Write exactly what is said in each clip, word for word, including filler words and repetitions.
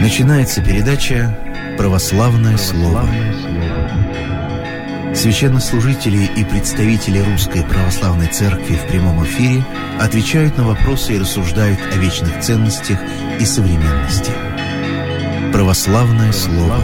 Начинается передача «Православное слово». Священнослужители и представители Русской Православной Церкви в прямом эфире отвечают на вопросы и рассуждают о вечных ценностях и современности. «Православное слово».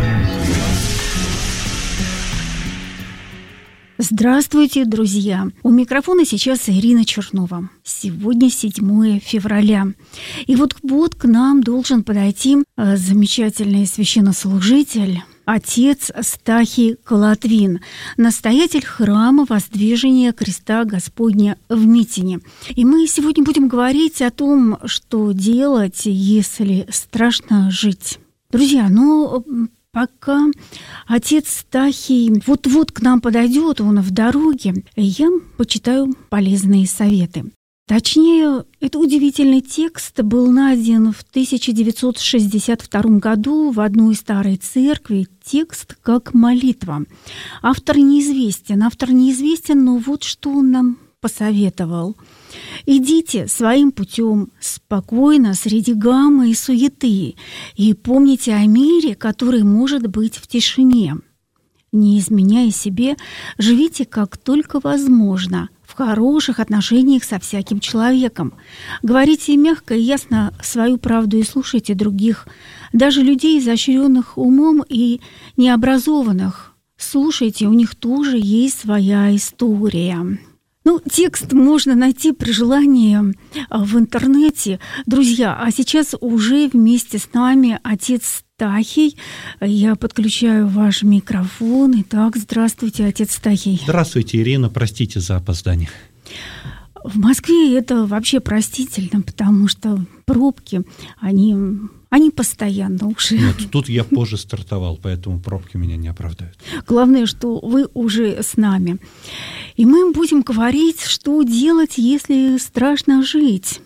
Здравствуйте, друзья! У микрофона сейчас Ирина Чернова. Сегодня седьмое февраля. И вот, вот к нам должен подойти замечательный священнослужитель, отец Стахий Колотвин, настоятель храма Воздвижения Креста Господня в Митине. И мы сегодня будем говорить о том, что делать, если страшно жить. Друзья, ну... Пока отец Стахий вот-вот к нам подойдет, он в дороге, я почитаю полезные советы. Точнее, это удивительный текст был найден в тысяча девятьсот шестьдесят втором году в одной старой церкви. Текст как молитва. Автор неизвестен, автор неизвестен, но вот что он нам посоветовал. «Идите своим путем спокойно среди гаммы и суеты, и помните о мире, который может быть в тишине. Не изменяя себе, живите как только возможно, в хороших отношениях со всяким человеком. Говорите мягко и ясно свою правду и слушайте других, даже людей, изощренных умом и необразованных. Слушайте, у них тоже есть своя история». Ну, текст можно найти при желании в интернете. Друзья, а сейчас уже вместе с нами отец Стахий. Я подключаю ваш микрофон. Итак, здравствуйте, отец Стахий. Здравствуйте, Ирина. Простите за опоздание. В Москве это вообще простительно, потому что пробки, они, они постоянно уши. Нет, тут я позже стартовал, поэтому пробки меня не оправдают. Главное, что вы уже с нами. И мы будем говорить, что делать, если страшно жить.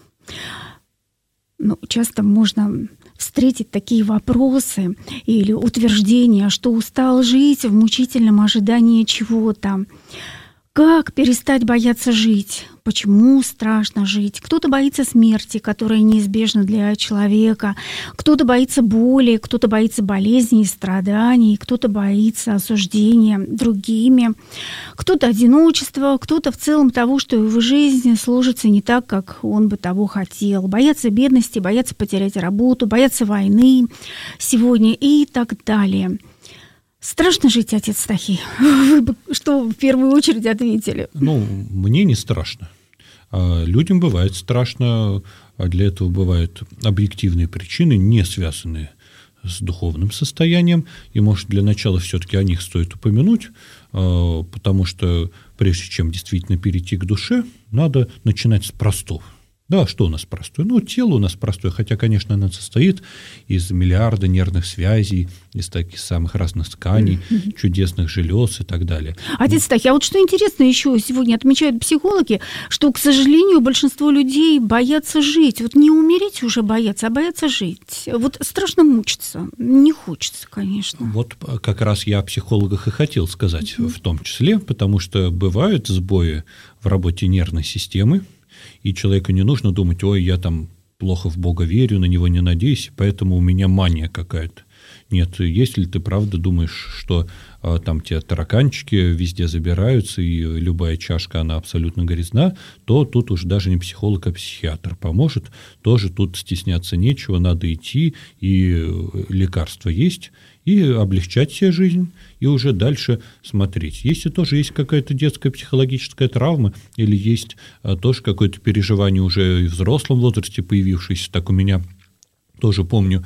Ну, часто можно встретить такие вопросы или утверждения, что устал жить в мучительном ожидании чего-то. Как перестать бояться жить? Почему страшно жить? Кто-то боится смерти, которая неизбежна для человека. Кто-то боится боли, кто-то боится болезней и страданий, кто-то боится осуждения другими. Кто-то одиночества, кто-то в целом того, что его жизнь сложится не так, как он бы того хотел. Боятся бедности, боятся потерять работу, боятся войны сегодня и так далее. Страшно жить, отец Стахий? Вы бы что в первую очередь ответили? Ну, мне не страшно. А людям бывает страшно, а для этого бывают объективные причины, не связанные с духовным состоянием. И, может, для начала все-таки о них стоит упомянуть, потому что прежде чем действительно перейти к душе, надо начинать с простого. Да, что у нас простое? Ну, тело у нас простое, хотя, конечно, оно состоит из миллиарда нервных связей, из таких самых разных тканей, mm-hmm. чудесных желез и так далее. Отец Стахий, а вот что интересно еще сегодня отмечают психологи, что, к сожалению, большинство людей боятся жить. Вот не умереть уже боятся, а боятся жить. Вот страшно мучиться. Не хочется, конечно. Вот как раз я о психологах и хотел сказать, mm-hmm. в том числе, потому что бывают сбои в работе нервной системы, и человеку не нужно думать, ой, я там плохо в Бога верю, на Него не надеюсь, поэтому у меня мания какая-то. Нет, если ты правда думаешь, что а, там те тараканчики везде забираются, и любая чашка, она абсолютно грязна, то тут уж даже не психолог, а психиатр поможет. Тоже тут стесняться нечего, надо идти, и лекарства есть, и облегчать себе жизнь, и уже дальше смотреть. Если тоже есть какая-то детская психологическая травма, или есть а, тоже какое-то переживание уже и в взрослом возрасте появившееся, так у меня... Тоже помню,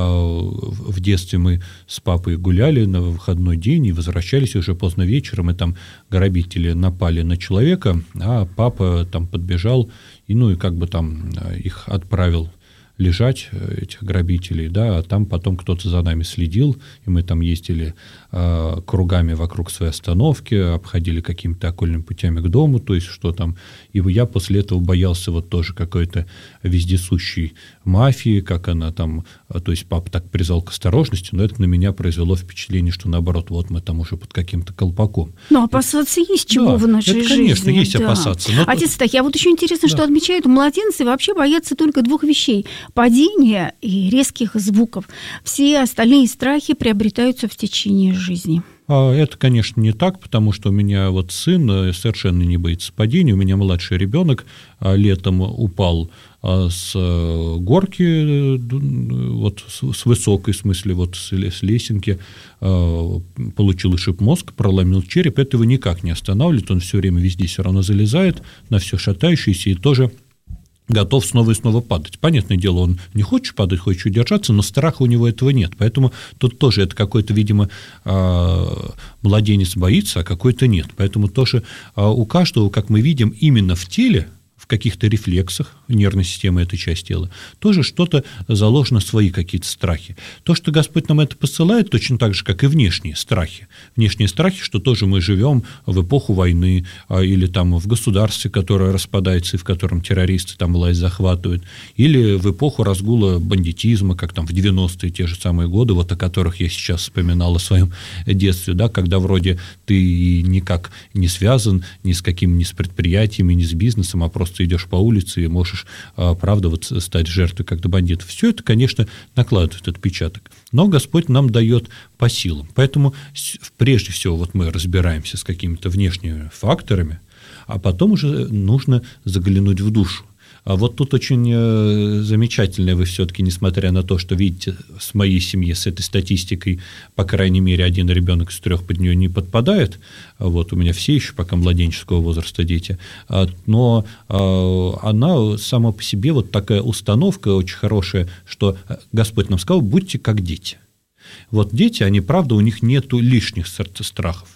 в детстве мы с папой гуляли на выходной день и возвращались уже поздно вечером, и там грабители напали на человека, а папа там подбежал и, ну, и как бы там их отправил лежать, этих грабителей, да, а там потом кто-то за нами следил, и мы там ездили э, кругами вокруг своей остановки, обходили какими-то окольными путями к дому, то есть что там, и я после этого боялся вот тоже какой-то вездесущей мафии, как она там, то есть папа так призвал к осторожности, но это на меня произвело впечатление, что наоборот, вот мы там уже под каким-то колпаком. Ну, опасаться есть чего да, в нашей это, жизни. Конечно, есть да. опасаться. Но... Отец Стахий, а вот еще интересно, да. что отмечают, младенцы вообще боятся только двух вещей. падения и резких звуков. Все остальные страхи приобретаются в течение жизни. Это, конечно, не так, потому что у меня вот сын совершенно не боится падения. У меня младший ребенок летом упал с горки, вот с высокой, в смысле, вот с лесенки, получил ушиб мозга, проломил череп. Это его никак не останавливает, он все время везде все равно залезает на все шатающееся и тоже готов снова и снова падать. Понятное дело, он не хочет падать, хочет удержаться, но страха у него этого нет. Поэтому тут тоже это какой-то, видимо, младенец боится, а какой-то нет. Поэтому тоже у каждого, как мы видим, именно в теле, в каких-то рефлексах нервной системы, этой части тела, тоже что-то заложено, свои какие-то страхи. То, что Господь нам это посылает, точно так же, как и внешние страхи. Внешние страхи, что тоже мы живем в эпоху войны или там в государстве, которое распадается и в котором террористы там власть захватывают, или в эпоху разгула бандитизма, как там в девяностые те же самые годы, вот о которых я сейчас вспоминал о своем детстве, да, когда вроде ты никак не связан ни с какими, ни с предприятиями, ни с бизнесом, а просто идешь по улице и можешь, правда, вот стать жертвой как-то бандитов. Все это, конечно, накладывает отпечаток. Но Господь нам дает по силам. Поэтому прежде всего вот мы разбираемся с какими-то внешними факторами, а потом уже нужно заглянуть в душу. А вот тут очень замечательно, вы все-таки, несмотря на то, что видите, с моей семьи, с этой статистикой, по крайней мере, один ребенок из трех под нее не подпадает, вот у меня все еще пока младенческого возраста дети, но она сама по себе вот такая установка очень хорошая, что Господь нам сказал: будьте как дети. Вот дети, они, правда, у них нету лишних страхов.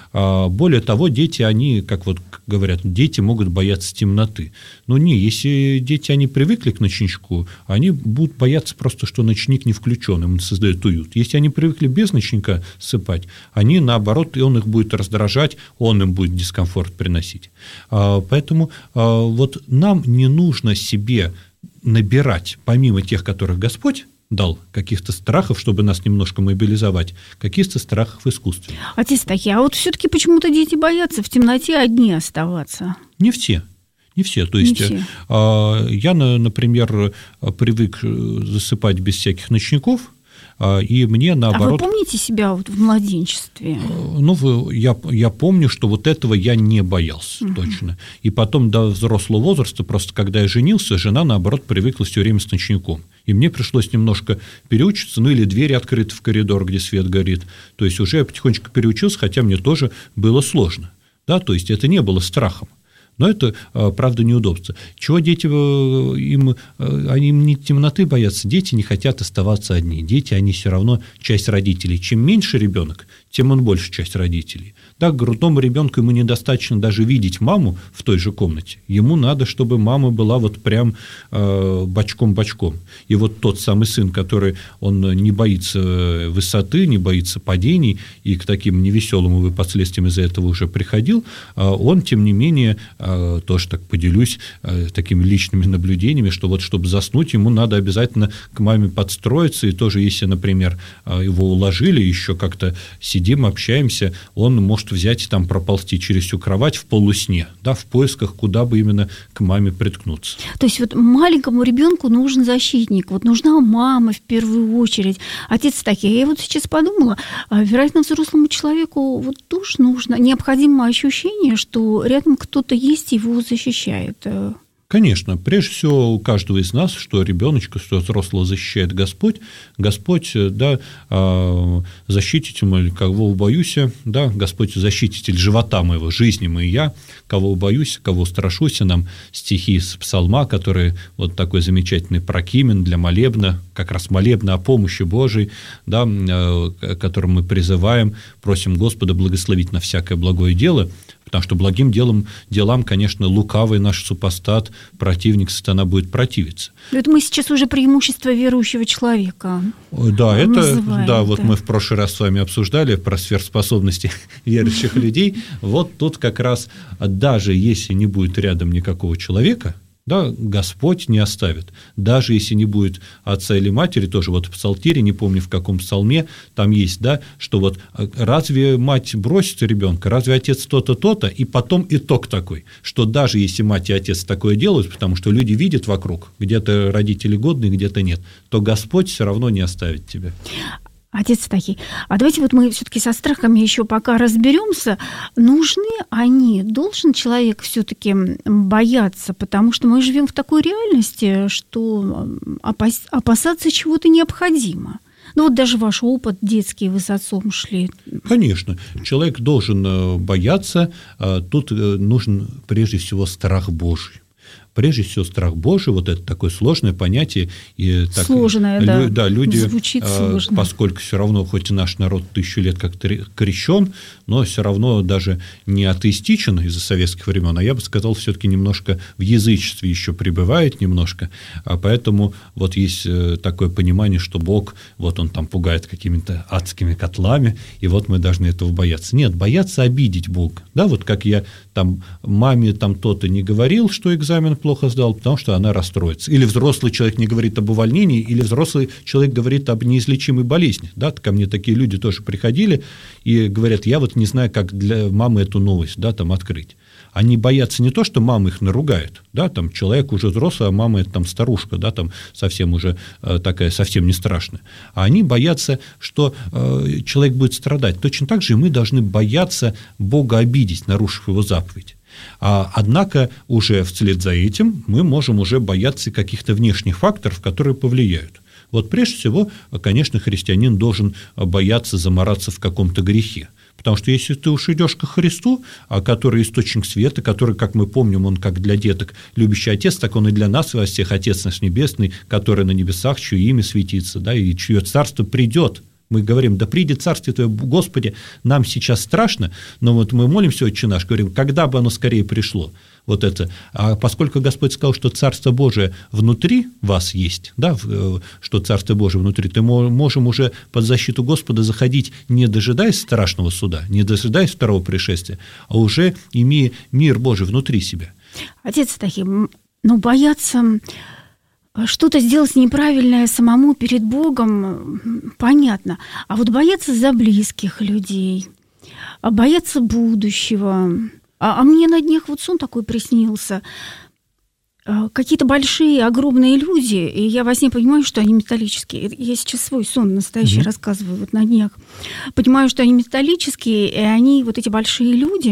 Более того, дети, они, как вот говорят, дети могут бояться темноты. Но не, если дети, они привыкли к ночничку, они будут бояться просто, что ночник не включен, им создает уют. Если они привыкли без ночника спать, они, наоборот, и он их будет раздражать, он им будет дискомфорт приносить. Поэтому вот нам не нужно себе набирать, помимо тех, которых Господь дал, каких-то страхов, чтобы нас немножко мобилизовать, каких-то страхов искусственных. Отец Тахи, а вот все-таки почему-то дети боятся в темноте одни оставаться? Не все. Не все. То есть все. Я, например, привык засыпать без всяких ночников, и мне наоборот... А вы помните себя вот в младенчестве? Ну, я, я помню, что вот этого я не боялся, угу. точно. И потом до взрослого возраста, просто когда я женился, жена, наоборот, привыкла все время с ночником. И мне пришлось немножко переучиться, ну или двери открыты в коридор, где свет горит. То есть уже я потихонечку переучился, хотя мне тоже было сложно. Да? То есть это не было страхом. Но это, правда, неудобство. Чего дети, им, они не темноты боятся, дети не хотят оставаться одни. Дети, они все равно часть родителей. Чем меньше ребенок, тем он больше часть родителей. Да, грудному ребенку ему недостаточно даже видеть маму в той же комнате. Ему надо, чтобы мама была вот прям э, бочком-бочком. И вот тот самый сын, который он не боится высоты, не боится падений, и к таким невеселым и последствиям из-за этого уже приходил, э, он, тем не менее, э, тоже так поделюсь э, такими личными наблюдениями, что вот чтобы заснуть, ему надо обязательно к маме подстроиться, и тоже если, например, его уложили, еще как-то сидим, общаемся, он может взять и там проползти через всю кровать в полусне, да, в поисках, куда бы именно к маме приткнуться. То есть вот маленькому ребенку нужен защитник, вот нужна мама в первую очередь. Отец Тахи, я вот сейчас подумала, вероятно, взрослому человеку вот тоже нужно необходимо ощущение, что рядом кто-то есть, его защищает. Конечно, прежде всего у каждого из нас, что ребеночка, что взрослого защищает Господь, Господь, да, защититель, кого убоюсь, да, Господь защититель живота моего, жизни моей я, кого убоюсь, кого страшусь, нам стихи из псалма, которые вот такой замечательный прокимен для молебна, как раз молебна о помощи Божией, да, которым мы призываем, просим Господа благословить на всякое благое дело, потому что благим делом, делам, конечно, лукавый наш супостат, противник сатана будет противиться. Это мы сейчас уже преимущество верующего человека. Да, это, да, вот мы в прошлый раз с вами обсуждали про сверхспособности верующих людей. Вот тут как раз, даже если не будет рядом никакого человека, Да, Господь не оставит. Даже если не будет отца или матери, тоже вот в Псалтире, не помню в каком псалме, там есть, да, что вот разве мать бросит ребенка, разве отец то-то, то-то, и потом итог такой, что даже если мать и отец такое делают, потому что люди видят вокруг, где-то родители годные, где-то нет, то Господь все равно не оставит тебя. Отец Стахий, а давайте вот мы все-таки со страхами еще пока разберемся. Нужны они? Должен человек все-таки бояться, потому что мы живем в такой реальности, что опас- опасаться чего-то необходимо. Ну вот даже ваш опыт детский, вы с отцом шли. Конечно, человек должен бояться. Тут нужен прежде всего страх Божий. Прежде всего, страх Божий, вот это такое сложное понятие. И так, сложное, да. да, люди, звучит сложно. Поскольку все равно, хоть и наш народ тысячу лет как крещен, но все равно даже не атеистичен из-за советских времен, а я бы сказал, все-таки немножко в язычестве еще пребывает немножко, а поэтому вот есть такое понимание, что Бог, вот он там пугает какими-то адскими котлами, и вот мы должны этого бояться. Нет, бояться обидеть Бога. Да, вот как я там маме там то-то не говорил, что экзамен плохо сдал, потому что она расстроится. Или взрослый человек не говорит об увольнении, или взрослый человек говорит об неизлечимой болезни. Да, ко мне такие люди тоже приходили и говорят, я вот не знаю, как для мамы эту новость, да, там открыть. Они боятся не то, что мама их наругает, да, там человек уже взрослый, а мама это там старушка, да, там совсем уже э, такая, совсем не страшная. А они боятся, что э, человек будет страдать. Точно так же и мы должны бояться Бога обидеть, нарушив его заповедь. А, однако уже вслед за этим мы можем уже бояться каких-то внешних факторов, которые повлияют. Вот прежде всего, конечно, христианин должен бояться замораться в каком-то грехе. Потому что если ты уж идешь ко Христу, который источник света, который, как мы помним, он как для деток любящий Отец, так он и для нас во всех Отец наш Небесный, который на небесах, чье имя светится, да, и чье царство придет. Мы говорим, да придет царствие Твое, Господи, нам сейчас страшно, но вот мы молимся, Отче наш, говорим, когда бы оно скорее пришло. Вот это. А поскольку Господь сказал, что Царство Божие внутри вас есть, да, что Царство Божие внутри, то мы можем уже под защиту Господа заходить, не дожидаясь страшного суда, не дожидаясь второго пришествия, а уже имея мир Божий внутри себя. Отец Стахий, ну, бояться что-то сделать неправильное самому перед Богом, понятно. А вот бояться за близких людей, бояться будущего. А, а мне на днях вот сон такой приснился. Какие-то большие, огромные люди, и я во сне понимаю, что они металлические. Я сейчас свой сон настоящий mm-hmm. рассказываю вот на днях. Понимаю, что они металлические, и они, вот эти большие люди,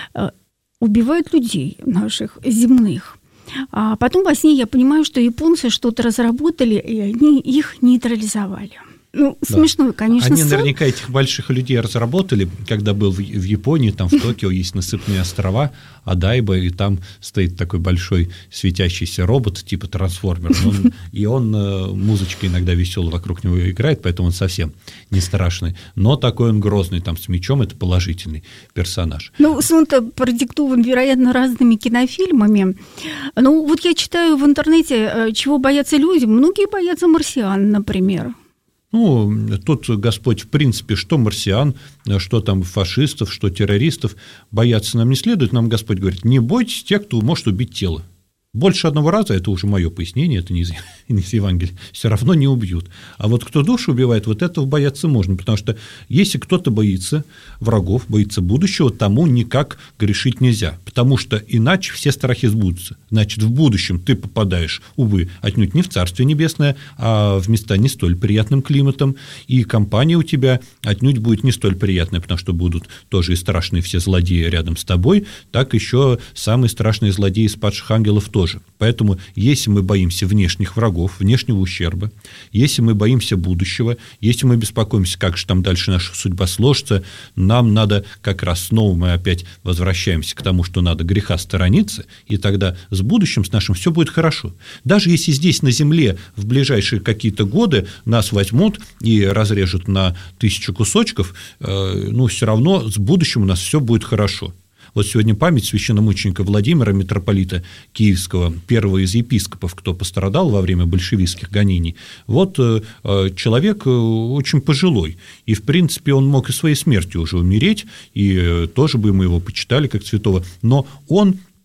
убивают людей наших земных. А потом во сне я понимаю, что японцы что-то разработали, и они их нейтрализовали. Ну, да. Смешно, конечно. Они наверняка этих больших людей разработали, когда был в Японии, там в Токио есть насыпные острова, Адайба, и там стоит такой большой светящийся робот, типа трансформер, он, и он музычкой иногда весело вокруг него играет, поэтому он совсем не страшный, но такой он грозный, там с мечом, это положительный персонаж. Ну, сон-то продиктован, вероятно, разными кинофильмами. Ну, вот я читаю в интернете, чего боятся люди, многие боятся марсиан, например. Ну, тут Господь, в принципе, что марсиан, что там фашистов, что террористов, бояться нам не следует. Нам Господь говорит, не бойтесь тех, кто может убить тело. Больше одного раза, это уже мое пояснение, это не из, не из Евангелия, все равно не убьют. А вот кто душу убивает, вот этого бояться можно, потому что если кто-то боится врагов, боится будущего, тому никак грешить нельзя, потому что иначе все страхи сбудутся. Значит, в будущем ты попадаешь, увы, отнюдь не в Царствие Небесное, а в места не столь приятным климатом, и компания у тебя отнюдь будет не столь приятная, потому что будут тоже и страшные все злодеи рядом с тобой, так еще самые страшные злодеи из падших ангелов тоже. Поэтому, если мы боимся внешних врагов, внешнего ущерба, если мы боимся будущего, если мы беспокоимся, как же там дальше наша судьба сложится, нам надо как раз снова мы опять возвращаемся к тому, что надо греха сторониться, и тогда с будущим, с нашим все будет хорошо. Даже если здесь на земле в ближайшие какие-то годы нас возьмут и разрежут на тысячу кусочков, ну, все равно с будущим у нас все будет хорошо. Вот сегодня память священномученика Владимира, митрополита Киевского, первого из епископов, кто пострадал во время большевистских гонений. Вот человек очень пожилой, и, в принципе, он мог и своей смертью уже умереть, и тоже бы мы его почитали как святого, но он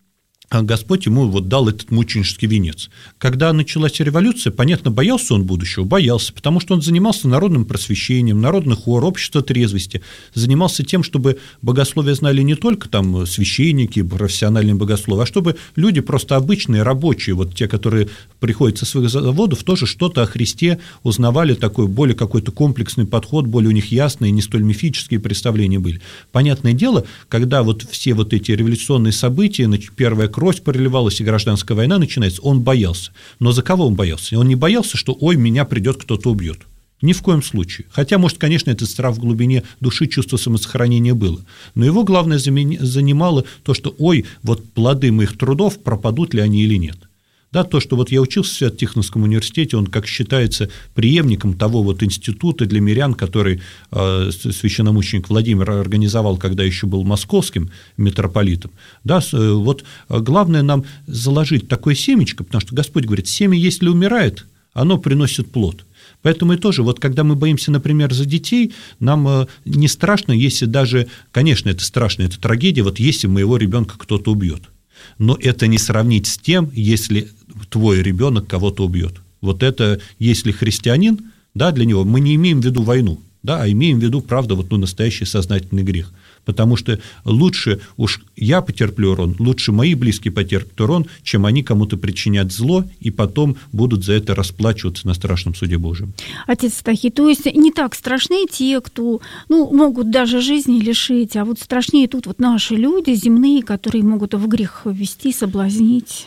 Господь ему вот дал этот мученический венец. Когда началась революция, понятно, боялся он будущего? Боялся, потому что он занимался народным просвещением, народный хор, общество трезвости, занимался тем, чтобы богословие знали не только там священники, профессиональные богословы, а чтобы люди просто обычные, рабочие, вот те, которые приходят со своих заводов, тоже что-то о Христе узнавали, такой более какой-то комплексный подход, более у них ясные, не столь мифические представления были. Понятное дело, когда вот все вот эти революционные события, первая кровь проливалась и гражданская война начинается, он боялся. Но за кого он боялся? Он не боялся, что «ой, меня придет кто-то убьет». Ни в коем случае. Хотя, может, конечно, этот страх в глубине души, чувство самосохранения было. Но его главное занимало то, что «ой, вот плоды моих трудов, пропадут ли они или нет». Да, то, что вот я учился в Свято-Тихоновском университете, он, как считается, преемником того вот института для мирян, который э, священномученик Владимир организовал, когда еще был московским митрополитом. Да, вот главное нам заложить такое семечко, потому что Господь говорит, семя, если умирает, оно приносит плод. Поэтому и тоже, вот когда мы боимся, например, за детей, нам не страшно, если даже, конечно, это страшно, это трагедия, вот если моего ребенка кто-то убьет. Но это не сравнить с тем, если твой ребенок кого-то убьет. Вот это, если христианин, да, для него мы не имеем в виду войну, да, а имеем в виду, правда, вот, ну, настоящий сознательный грех. Потому что лучше уж я потерплю урон, лучше мои близкие потерпят урон, чем они кому-то причинят зло и потом будут за это расплачиваться на страшном суде Божьем. Отец Стахий, то есть не так страшны те, кто, ну, могут даже жизни лишить, а вот страшнее тут вот наши люди земные, которые могут в грех ввести, соблазнить.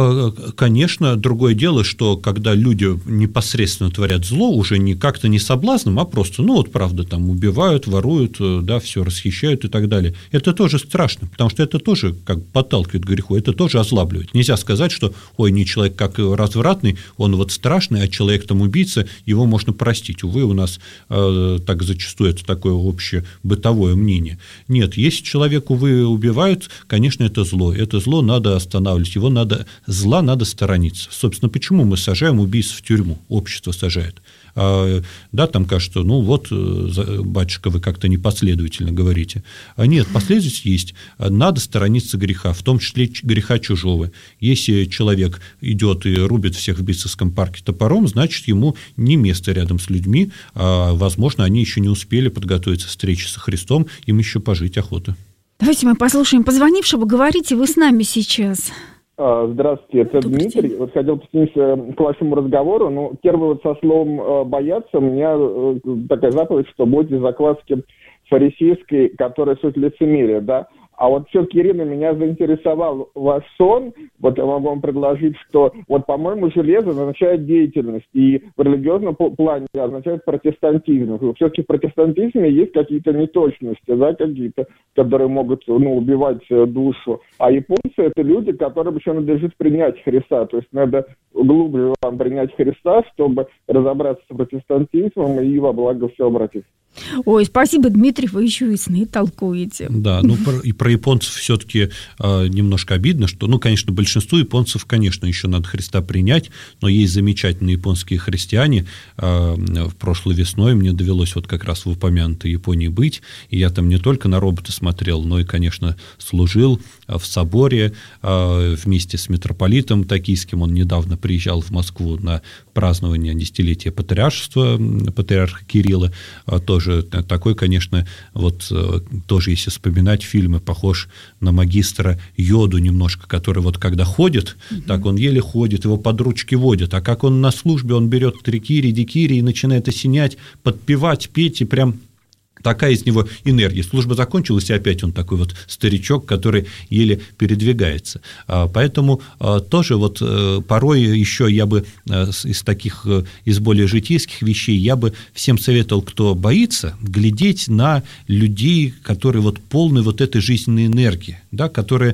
Конечно, другое дело, что когда люди непосредственно творят зло, уже не как-то не соблазном, а просто, ну вот правда, там убивают, воруют, да, все расхищают и так далее. Это тоже страшно, потому что это тоже как подталкивает к греху, это тоже озлабливает. Нельзя сказать, что, ой, не человек как развратный, он вот страшный, а человек там убийца, его можно простить. Увы, у нас э, так зачастую это такое общее бытовое мнение. Нет, если человек, увы, убивают, конечно, это зло. Это зло надо останавливать, его надо... Зла надо сторониться. Собственно, почему мы сажаем убийц в тюрьму? Общество сажает. А, да, там кажется, ну вот, батюшка, вы как-то непоследовательно говорите. А нет, последовательность есть. Надо сторониться греха, в том числе греха чужого. Если человек идет и рубит всех в Битцевском парке топором, значит, ему не место рядом с людьми, а, возможно, они еще не успели подготовиться к встрече со Христом, им еще пожить охота. Давайте мы послушаем позвонившего. Говорите, вы с нами сейчас. Здравствуйте, это Дмитрий. Вот хотел присоединиться к вашему разговору. Ну, первый вот со словом «бояться» у меня такая заповедь, что будьте закваски фарисейской, которая суть лицемерия, да. А вот все-таки, Ирина, меня заинтересовал ваш сон. Вот я могу вам предложить, что, вот, по-моему, железо означает деятельность, и в религиозном плане означает протестантизм. Все-таки в протестантизме есть какие-то неточности, да, какие-то, которые могут, ну, убивать душу. А японцы – это люди, которым еще надлежит принять Христа. То есть надо глубже вам принять Христа, чтобы разобраться с протестантизмом и во благо все обратить. Ой, спасибо, Дмитрий, вы еще и сны толкуете. Да, ну и про японцев все-таки э, немножко обидно, что, ну, конечно, большинству японцев, конечно, еще надо Христа принять, но есть замечательные японские христиане. Э, в прошлой весной мне довелось вот как раз в упомянутой Японии быть, и я там не только на робота смотрел, но и, конечно, служил в соборе э, вместе с митрополитом Токийским. Он недавно приезжал в Москву на празднование десятилетия патриаршества патриарха Кирилла, э, тоже такой, конечно, вот тоже, если вспоминать фильмы, похож на магистра Йоду немножко, который вот когда ходит, mm-hmm. так он еле ходит, его под ручки водят, а как он на службе, он берет трикири, дикири и начинает осенять, подпевать, петь, и прям такая из него энергия. Служба закончилась, и опять он такой вот старичок, который еле передвигается. Поэтому тоже вот порой еще я бы из таких, из более житейских вещей, я бы всем советовал, кто боится, глядеть на людей, которые вот полны вот этой жизненной энергии, да, которые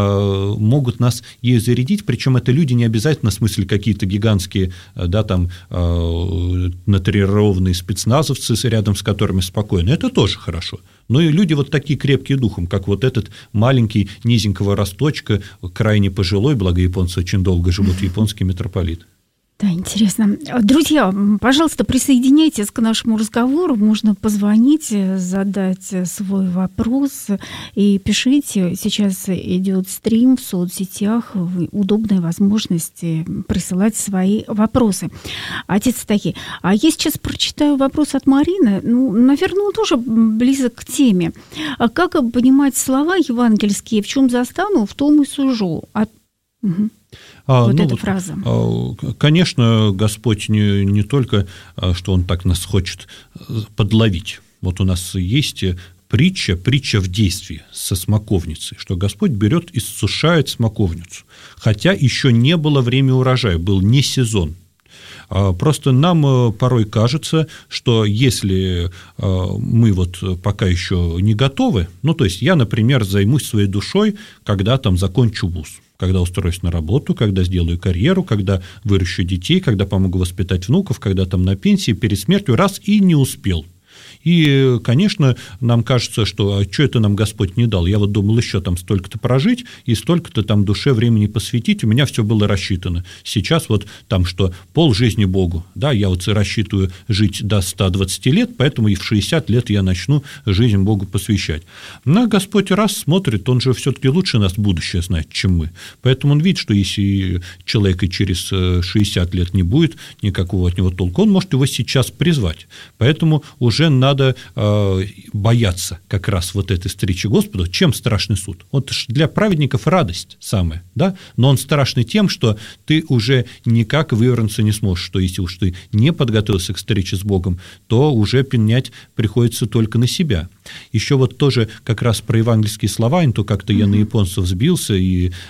могут нас ею зарядить, причем это люди не обязательно в смысле какие-то гигантские, да, там, натренированные спецназовцы, рядом с которыми спокойно. Это тоже хорошо. Но и люди вот такие крепкие духом, как вот этот маленький, низенького росточка, крайне пожилой, благо японцы очень долго живут, японский митрополит. Да, интересно. Друзья, пожалуйста, присоединяйтесь к нашему разговору. Можно позвонить, задать свой вопрос и пишите. Сейчас идет стрим в соцсетях, удобная возможность присылать свои вопросы. Отец Таки, а я сейчас прочитаю вопрос от Марины. Ну, наверное, он тоже близок к теме. А как понимать слова евангельские? В чем застану, в том и сужу. А... Угу. А, вот ну, эта фраза. Конечно, Господь не, не только, что Он так нас хочет подловить. Вот у нас есть притча, притча в действии со смоковницей, что Господь берет и сушает смоковницу, хотя еще не было время урожая, был не сезон. Просто нам порой кажется, что если мы вот пока еще не готовы, ну, то есть я, например, займусь своей душой, когда там закончу вуз, когда устроюсь на работу, когда сделаю карьеру, когда выращу детей, когда помогу воспитать внуков, когда там на пенсии, перед смертью, раз и не успел. И, конечно, нам кажется, что а что это нам Господь не дал? Я вот думал еще там столько-то прожить и столько-то там душе времени посвятить, у меня все было рассчитано. Сейчас вот там что, полжизни Богу, да, я вот рассчитываю жить до ста двадцати лет, поэтому и в шестьдесят лет я начну жизнь Богу посвящать. Но Господь раз смотрит, Он же все-таки лучше нас будущее знает, чем мы. Поэтому Он видит, что если человек и через шестьдесят лет не будет никакого от него толка, Он может его сейчас призвать. Поэтому уже на надо э, бояться как раз вот этой встречи Господа. Чем страшный суд? Вот для праведников радость самая, да? Но он страшный тем, что ты уже никак вывернуться не сможешь, что если уж ты не подготовился к встрече с Богом, то уже пенять приходится только на себя. Еще вот тоже как раз про евангельские слова, то как-то я на японцев сбился, и, э,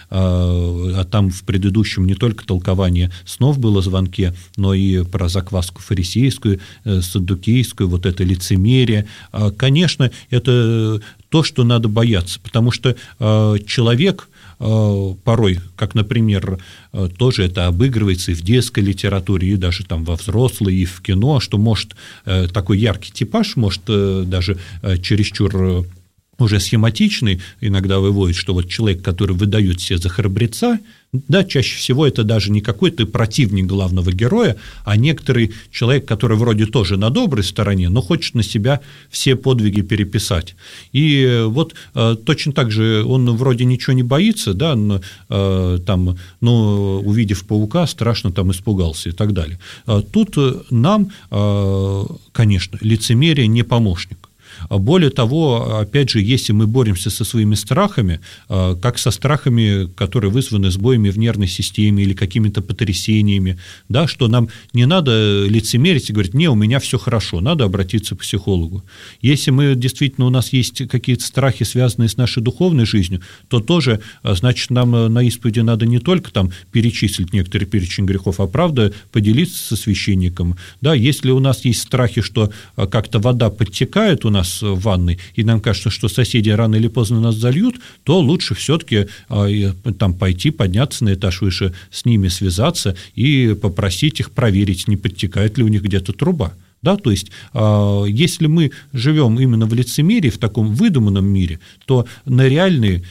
а там в предыдущем не только толкование снов было в звонке, но и про закваску фарисейскую, э, саддукейскую, вот это лицемерие. Конечно, это то, что надо бояться, потому что человек порой, как, например, тоже это обыгрывается и в детской литературе, и даже там во взрослой, и в кино, что может такой яркий типаж, может даже чересчур уже схематичный, иногда выводит, что вот человек, который выдает себя за храбреца, да, чаще всего это даже не какой-то противник главного героя, а некоторый человек, который вроде тоже на доброй стороне, но хочет на себя все подвиги переписать. И вот э, точно так же он вроде ничего не боится, да, но, э, там, но увидев паука, страшно там испугался и так далее. А тут нам, э, конечно, лицемерие не помощник. Более того, опять же, если мы боремся со своими страхами, как со страхами, которые вызваны сбоями в нервной системе или какими-то потрясениями, да, что нам не надо лицемерить и говорить: не, у меня все хорошо, надо обратиться к психологу. Если мы действительно, у нас есть какие-то страхи, связанные с нашей духовной жизнью, то тоже, значит, нам на исповеди надо не только там перечислить некоторый перечень грехов, а правда поделиться со священником. Да, если у нас есть страхи, что как-то вода подтекает у нас в ванной, и нам кажется, что соседи рано или поздно нас зальют, то лучше все-таки там пойти, подняться на этаж выше, с ними связаться и попросить их проверить, не подтекает ли у них где-то труба. Да, то есть, если мы живем именно в лицемерии, в таком выдуманном мире, то на реальные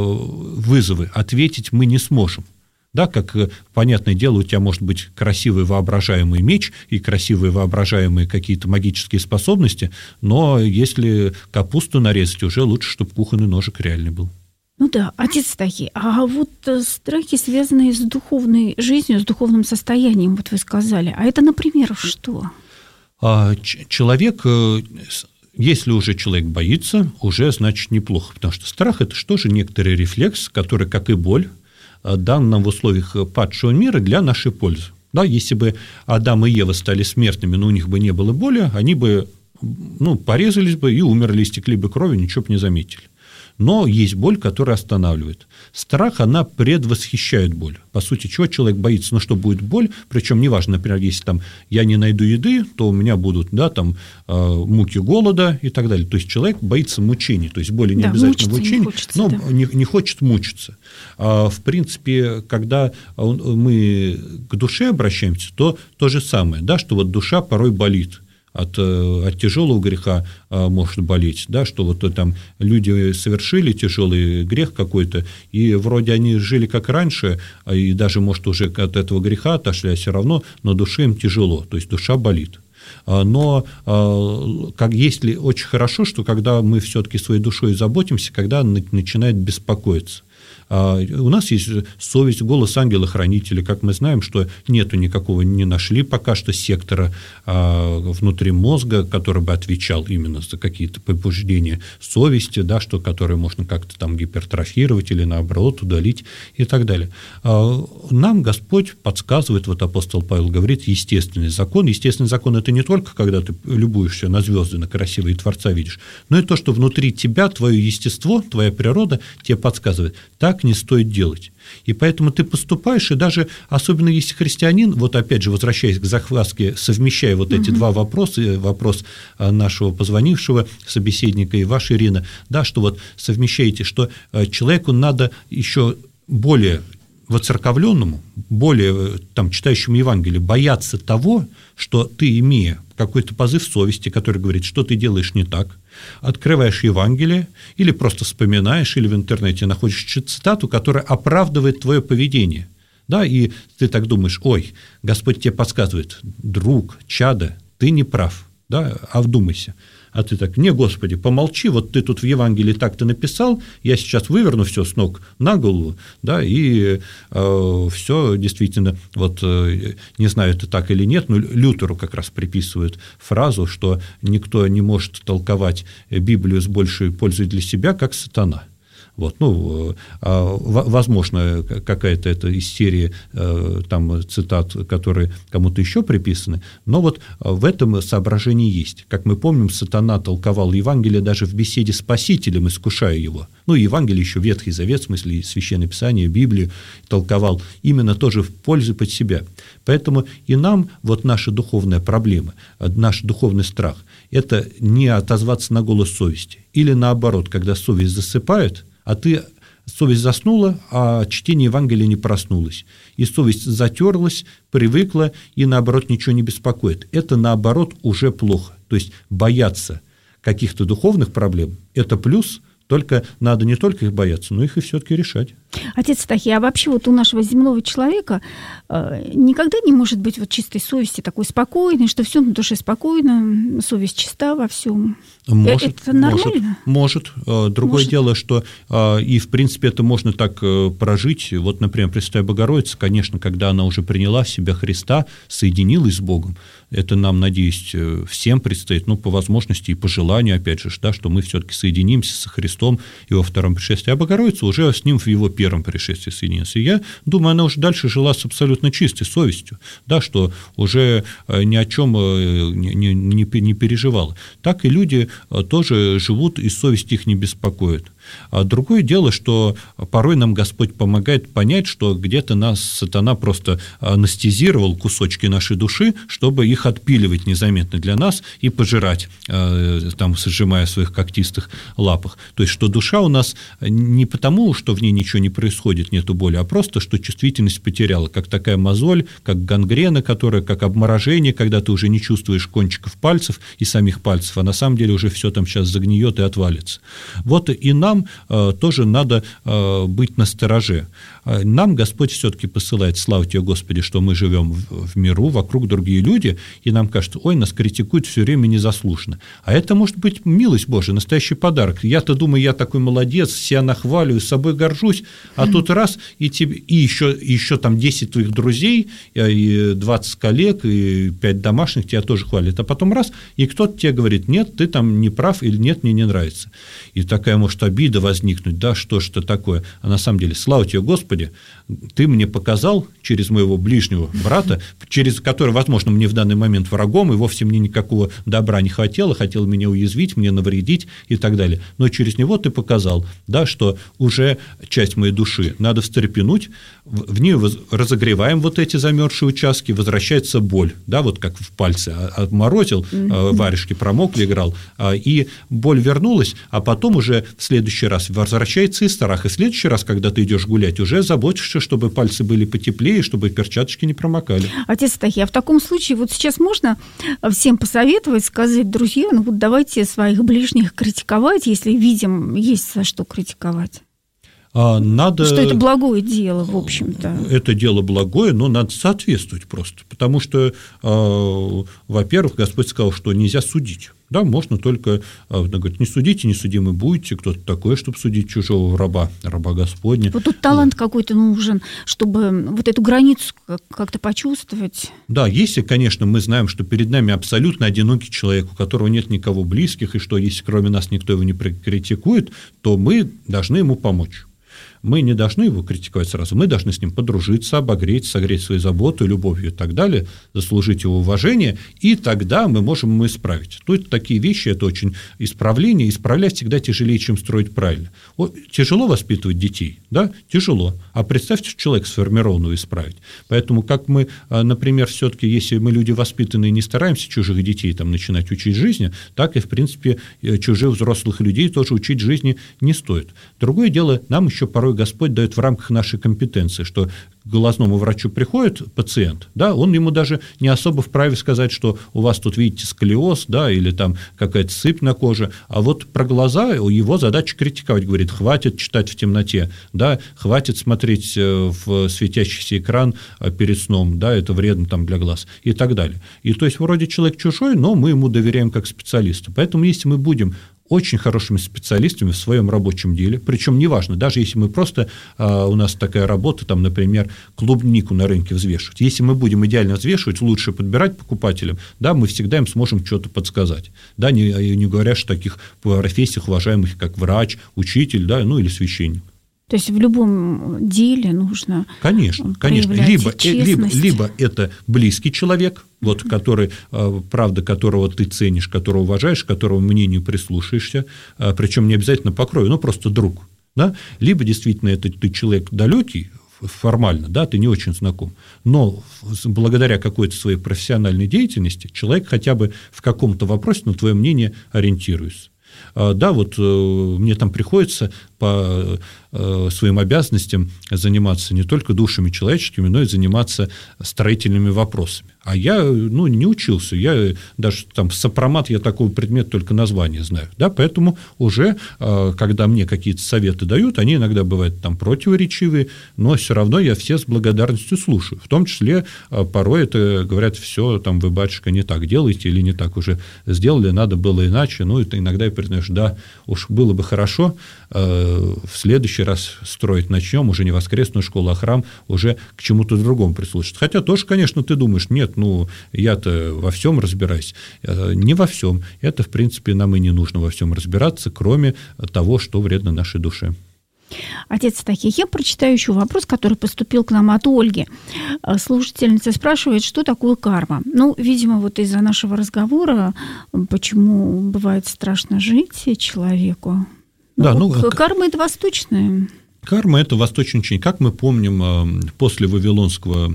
вызовы ответить мы не сможем. Да, как, понятное дело, у тебя может быть красивый воображаемый меч и красивые воображаемые какие-то магические способности, но если капусту нарезать, уже лучше, чтобы кухонный ножик реальный был. Ну да, отец Таки, а вот страхи, связанные с духовной жизнью, с духовным состоянием, вот вы сказали, а это, например, что? А, человек... Если уже человек боится, уже значит неплохо, потому что страх – это что же некоторый рефлекс, который, как и боль, дан нам в условиях падшего мира для нашей пользы. Да, если бы Адам и Ева стали смертными, но у них бы не было боли, они бы, ну, порезались бы и умерли, истекли бы кровью, ничего бы не заметили. Но есть боль, которая останавливает. Страх, она предвосхищает боль. По сути, чего человек боится? Ну, что будет боль, причем неважно, например, если там я не найду еды, то у меня будут, да, там, муки голода и так далее. То есть человек боится мучений, то есть боли не да, обязательно мучений, хочется, но да. не, не хочет мучиться. А, в принципе, когда мы к душе обращаемся, то то же самое, да, что вот душа порой болит. От, от тяжелого греха а, может болеть, да, что вот там люди совершили тяжелый грех какой-то, и вроде они жили как раньше, и даже, может, уже от этого греха отошли, а все равно на душе им тяжело, то есть душа болит. Но как есть ли очень хорошо, что когда мы все-таки своей душой заботимся, когда она начинает беспокоиться. У нас есть совесть, голос ангела-хранителя, как мы знаем, что нету никакого, не нашли пока что сектора внутри мозга, который бы отвечал именно за какие-то побуждения совести, да, что, которые можно как-то там гипертрофировать или наоборот удалить и так далее. Нам Господь подсказывает, вот апостол Павел говорит, естественный закон. Естественный закон – это не только когда ты любуешься на звезды, на красивые Творца видишь, но и то, что внутри тебя, твое естество, твоя природа тебе подсказывает, так не стоит делать. И поэтому ты поступаешь, и даже, особенно если христианин, вот опять же, возвращаясь к захватке, совмещая вот эти угу. два вопроса, вопрос нашего позвонившего собеседника и ваш, Ирина, да, что вот совмещаете, что человеку надо еще более воцерковленному, более там, читающему Евангелие, бояться того, что ты, имея какой-то позыв совести, который говорит, что ты делаешь не так, открываешь Евангелие или просто вспоминаешь, или в интернете находишь цитату, которая оправдывает твое поведение. Да, и ты так думаешь, ой, Господь тебе подсказывает, друг, чадо, ты не прав, да, а вдумайся. А ты так, не, Господи, помолчи, вот ты тут в Евангелии так-то написал, я сейчас выверну все с ног на голову, да, и э, все действительно, вот э, не знаю, это так или нет, но Лютеру как раз приписывают фразу, что никто не может толковать Библию с большей пользой для себя, как сатана. Вот, ну, возможно, какая-то это из серии там, цитат, которые кому-то еще приписаны, но вот в этом соображении есть. Как мы помним, сатана толковал Евангелие даже в беседе с Спасителем, искушая его. Ну, Евангелие еще Ветхий Завет, в смысле Священное Писание, Библию толковал именно тоже в пользу под себя. Поэтому и нам вот наша духовная проблема, наш духовный страх – это не отозваться на голос совести. Или наоборот, когда совесть засыпает, а ты, совесть заснула, а чтение Евангелия не проснулось. И совесть затерлась, привыкла, и, наоборот, ничего не беспокоит. Это, наоборот, уже плохо. То есть бояться каких-то духовных проблем – это плюс, только надо не только их бояться, но их и все-таки решать. Отец Стахий, а вообще вот у нашего земного человека э, никогда не может быть вот чистой совести, такой спокойной, что все на душе спокойно, совесть чиста во всем. Может, это нормально? Может. может. Другое может. дело, что и, в принципе, это можно так прожить. Вот, например, Пресвятая Богородица, конечно, когда она уже приняла в себя Христа, соединилась с Богом, это нам, надеюсь, всем предстоит, ну, по возможности и по желанию, опять же, да, что мы все-таки соединимся со Христом и во втором пришествии, а Богородица уже с Ним в Его первом пришествии соединилась. И я думаю, она уже дальше жила с абсолютно чистой совестью, да, что уже ни о чем не, не, не переживала. Так и люди тоже живут, и совесть их не беспокоит. А другое дело, что порой нам Господь помогает понять, что где-то нас сатана просто анестезировал кусочки нашей души, чтобы их отпиливать незаметно для нас и пожирать, там, сжимая в своих когтистых лапах. То есть, что душа у нас не потому, что в ней ничего не происходит, нету боли, а просто, что чувствительность потеряла, как такая мозоль, как гангрена, которая, как обморожение, когда ты уже не чувствуешь кончиков пальцев и самих пальцев, а на самом деле уже все там сейчас загниет и отвалится. Вот и нам тоже надо быть настороже. Нам Господь все-таки посылает, слава тебе, Господи, что мы живем в миру, вокруг другие люди, и нам кажется, ой, нас критикуют все время незаслуженно. А это может быть милость Божия, настоящий подарок. Я-то думаю, я такой молодец, себя нахваливаю, собой горжусь, а mm-hmm. тут раз, и, тебе, и еще, еще там десять твоих друзей, и двадцать коллег, и пять домашних тебя тоже хвалят, а потом раз, и кто-то тебе говорит, нет, ты там не прав, или нет, мне не нравится. И такая может обида возникнуть, да, что ж это такое, а на самом деле, слава тебе, Господи, ты мне показал через моего ближнего брата, через который, возможно, мне в данный момент врагом, и вовсе мне никакого добра не хотел, хотел меня уязвить, мне навредить и так далее. Но через него ты показал, да, что уже часть моей души надо встрепенуть, в нее разогреваем вот эти замерзшие участки, возвращается боль, да, вот как в пальце отморозил, mm-hmm. варежки промокли, играл, и боль вернулась, а потом уже в следующий раз возвращается и страх, и в следующий раз, когда ты идешь гулять, уже заботишься, чтобы пальцы были потеплее, чтобы перчаточки не промокали. Отец Астахий, а в таком случае вот сейчас можно всем посоветовать, сказать: друзья, ну вот давайте своих ближних критиковать, если видим, есть за что критиковать. Надо... Что это благое дело, в общем-то. Это дело благое, но надо соответствовать просто, потому что, во-первых, Господь сказал, что нельзя судить. Да, можно только, он говорит, не судите, не судимы будете, кто-то такой, чтобы судить чужого раба, раба Господня. Вот тут талант да. какой-то нужен, чтобы вот эту границу как-то почувствовать. Да, если, конечно, мы знаем, что перед нами абсолютно одинокий человек, у которого нет никого близких, и что если кроме нас никто его не критикует, то мы должны ему помочь. Мы не должны его критиковать сразу, мы должны с ним подружиться, обогреть, согреть свою заботу, любовью и так далее, заслужить его уважение, и тогда мы можем ему исправить. То есть такие вещи – это очень исправление, исправлять всегда тяжелее, чем строить правильно. Вот, тяжело воспитывать детей, да, тяжело, а представьте, что человека сформированного исправить. Поэтому как мы, например, все-таки, если мы люди воспитанные, не стараемся чужих детей там, начинать учить жизни, так и, в принципе, чужих взрослых людей тоже учить жизни не стоит. Другое дело, нам еще порой Господь дает в рамках нашей компетенции, что к глазному врачу приходит пациент, да, он ему даже не особо вправе сказать, что у вас тут, видите, сколиоз, да, или там какая-то сыпь на коже, а вот про глаза его задача критиковать, говорит, хватит читать в темноте, да, хватит смотреть в светящийся экран перед сном, да, это вредно там для глаз и так далее. И то есть вроде человек чужой, но мы ему доверяем как специалисту. Поэтому если мы будем очень хорошими специалистами в своем рабочем деле, причем неважно, даже если мы просто, а, у нас такая работа, там, например, клубнику на рынке взвешивать, если мы будем идеально взвешивать, лучше подбирать покупателям, да, мы всегда им сможем что-то подсказать, да, не, не говоря о таких профессиях уважаемых, как врач, учитель, да, ну или священник. То есть в любом деле нужно конечно, конечно. Либо, либо, либо это близкий человек, вот, который, правда, которого ты ценишь, которого уважаешь, которого мнению прислушаешься, причем не обязательно по крови, но просто друг. Да? Либо действительно это ты человек далекий, формально, да, ты не очень знаком, но благодаря какой-то своей профессиональной деятельности человек хотя бы в каком-то вопросе на твое мнение ориентируется. Да, вот мне там приходится по своим обязанностям заниматься не только душами человеческими, но и заниматься строительными вопросами. А я, ну, не учился, я даже там сопромат, я такого предмета только название знаю, да, поэтому уже, когда мне какие-то советы дают, они иногда бывают там противоречивые, но все равно я все с благодарностью слушаю, в том числе порой это говорят, все, там, вы, батюшка, не так делаете или не так уже сделали, надо было иначе, ну, это иногда я признаешь, да, уж было бы хорошо, в следующий раз строить начнем, уже не воскресную школу, а храм, уже к чему-то другому прислушаться. Хотя тоже, конечно, ты думаешь, нет, ну, я-то во всем разбираюсь. Не во всем. Это, в принципе, нам и не нужно во всем разбираться, кроме того, что вредно нашей душе. Отец Астахий, я прочитаю еще вопрос, который поступил к нам от Ольги. Слушательница спрашивает, что такое карма. Ну, видимо, вот из-за нашего разговора, почему бывает страшно жить человеку. Да, ну, ну, карма – это восточная. Карма – это восточный учение. Как мы помним, после Вавилонского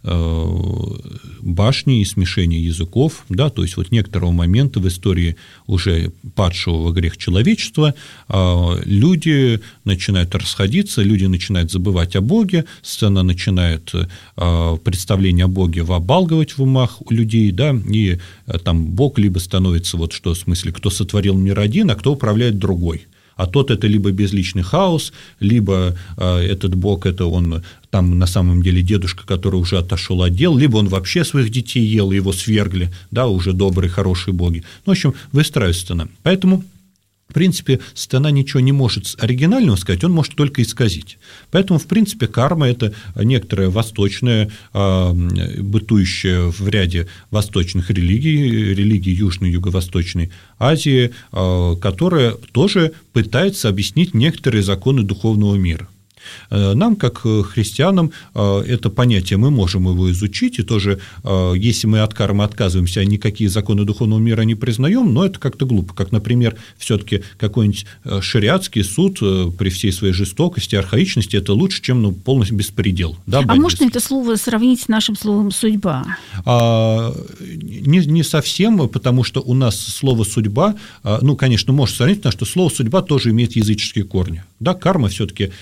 башни и смешения языков, да, то есть вот некоторого момента в истории уже падшего во грех человечества, люди начинают расходиться, люди начинают забывать о Боге, сцена начинает представление о Боге вобалгивать в умах у людей, да, и там Бог либо становится, вот что в смысле, кто сотворил мир один, а кто управляет другой. А тот это либо безличный хаос, либо э, этот Бог, это он там на самом деле дедушка, который уже отошел от дел, либо он вообще своих детей ел, его свергли, да, уже добрые, хорошие боги. Ну, в общем, выстраивается сцена. Поэтому, в принципе, сатана ничего не может оригинального сказать, он может только исказить. Поэтому, в принципе, карма – это некоторая восточная, бытующая в ряде восточных религий, религий Южной и Юго-Восточной Азии, которая тоже пытается объяснить некоторые законы духовного мира. Нам, как христианам, это понятие, мы можем его изучить, и тоже, если мы от кармы отказываемся, никакие законы духовного мира не признаем, но это как-то глупо, как, например, все-таки какой-нибудь шариатский суд при всей своей жестокости, архаичности, это лучше, чем ну, полностью беспредел. Да, а можно это слово сравнить с нашим словом «судьба»? А, не, не совсем, потому что у нас слово «судьба», ну, конечно, можно сравнить, потому что слово «судьба» тоже имеет языческие корни. Да, карма все-таки это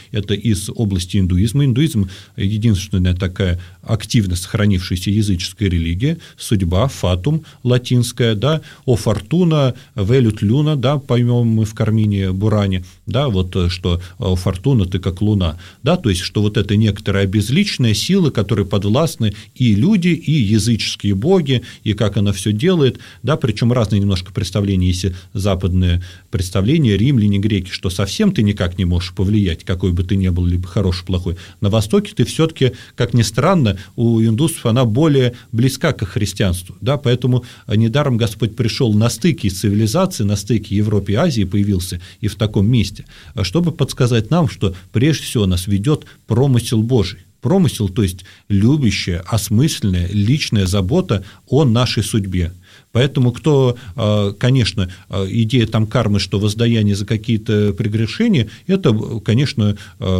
из области индуизма. Индуизм – единственная такая активно сохранившаяся языческая религия, судьба, фатум, латинская, да, о фортуна, велют люна, да, поймем мы в Кармине Буране, да, вот что о фортуна ты как луна, да, то есть, что вот это некоторая безличная сила, которой подвластны и люди, и языческие боги, и как она все делает, да, причем разные немножко представления, если западные представления, римляне, греки, что совсем ты никак не можешь повлиять, какой бы ты ни был, либо хороший, плохой. На Востоке ты все-таки, как ни странно, у индусов она более близка к христианству, да, поэтому недаром Господь пришел на стыке цивилизации, на стыке Европы и Азии появился и в таком месте, чтобы подсказать нам, что прежде всего нас ведет промысел Божий. Промысел, то есть любящая, осмысленная, личная забота о нашей судьбе. Поэтому кто, конечно, идея там кармы, что воздаяние за какие-то прегрешения, это, конечно,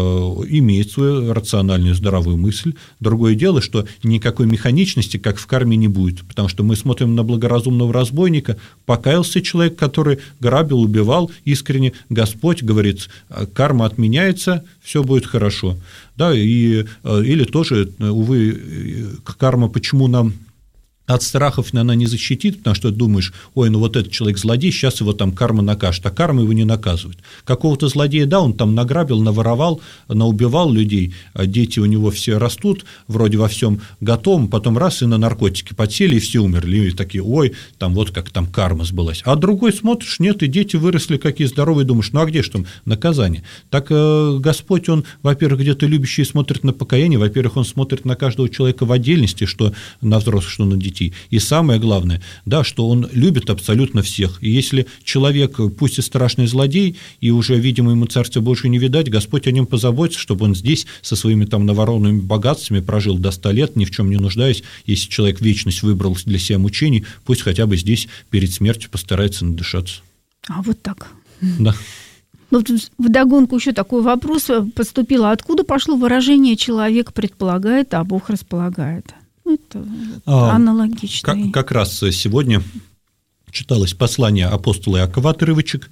имеет свою рациональную здравую мысль. Другое дело, что никакой механичности, как в карме, не будет, потому что мы смотрим на благоразумного разбойника, покаялся человек, который грабил, убивал искренне, Господь говорит, карма отменяется, все будет хорошо. Да, и, или тоже, увы, карма, почему нам от страхов она не защитит, потому что думаешь, ой, ну вот этот человек злодей, сейчас его там карма накажет, а карма его не наказывает. Какого-то злодея, да, он там награбил, наворовал, наубивал людей, а дети у него все растут, вроде во всем готовом, потом раз и на наркотики подсели, и все умерли, и такие, ой, там вот как там карма сбылась. А другой смотришь, нет, и дети выросли какие здоровые, думаешь, ну а где же там наказание? Так э, Господь, он, во-первых, где-то любящий смотрит на покаяние, во-первых, он смотрит на каждого человека в отдельности, что на взрослых, что на детей. И самое главное, да, что он любит абсолютно всех. И если человек, пусть и страшный злодей, и уже, видимо, ему Царствия Божьего не видать, Господь о нем позаботится, чтобы он здесь со своими там наворованными богатствами прожил до ста лет, ни в чем не нуждаясь. Если человек вечность выбрал для себя мучений, пусть хотя бы здесь перед смертью постарается надышаться. А вот так. Да. Но вдогонку еще такой вопрос поступил. Откуда пошло выражение «человек предполагает, а Бог располагает»? Это а, аналогично. Как, как раз сегодня читалось послание апостола Иакова, отрывочек,